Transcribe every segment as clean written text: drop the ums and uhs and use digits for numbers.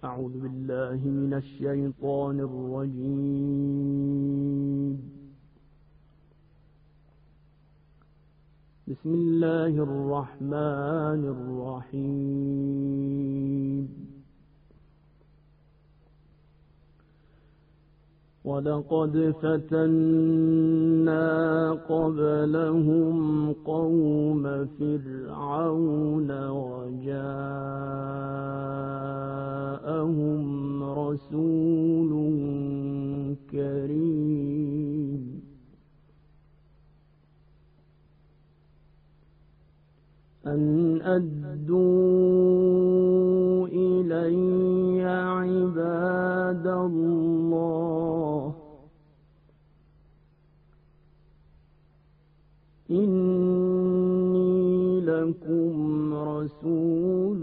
أعوذ بالله من الشيطان الرجيم. بسم الله الرحمن الرحيم. ولقد فتنا قبلهم قوم فرعون وجاءهم رسول كريم أن أدوا إلي عباد الله إني لكم رسول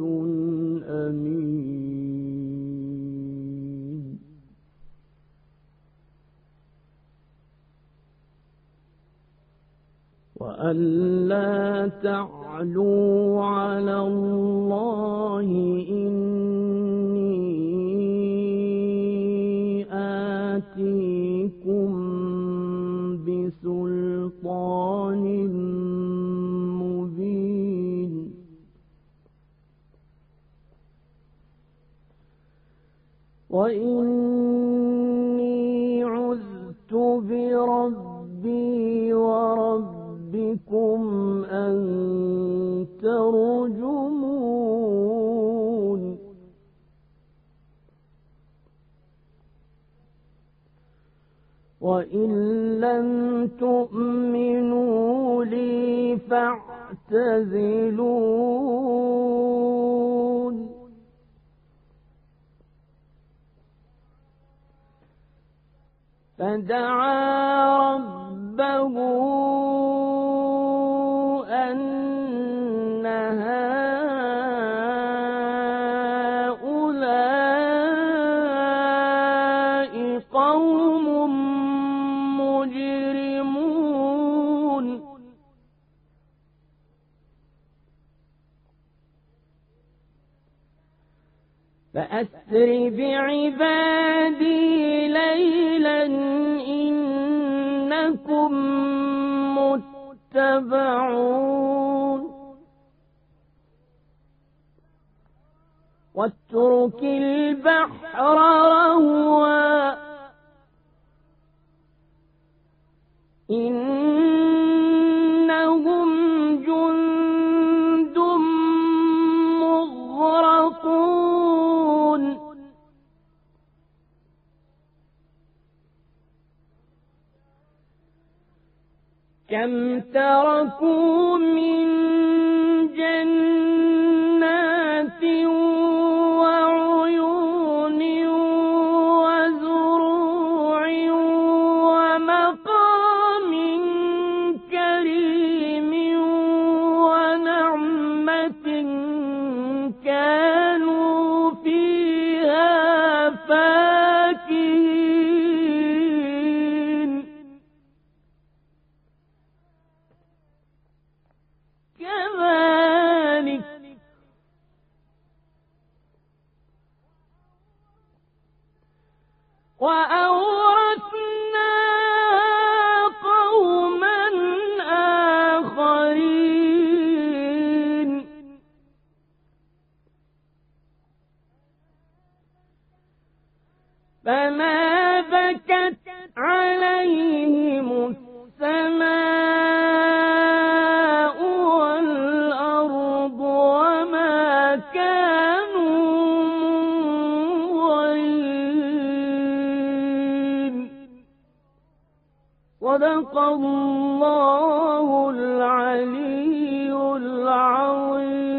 أمين وأن لا تعلوا على الله إني آتيكم بسلطان مبين وإني عذت بربي وربكم أن ترجمون وإن لم تؤمنوا لي فاعتزلون فدعا ربه أن هؤلاء قوم مجرمون فأسر بعبادي ليلا إنكم متبعون واترك البحر رهوا إنهم جند مغرقون كم تركوا من جنات وعيون وزروع ومقام كريم ونعمة كانوا فيها فاكهين كذلك وأورثنا قوما آخرين فما بكت عليهم السماء والأرض وما كانوا منظرين صدق الله العلي العظيم.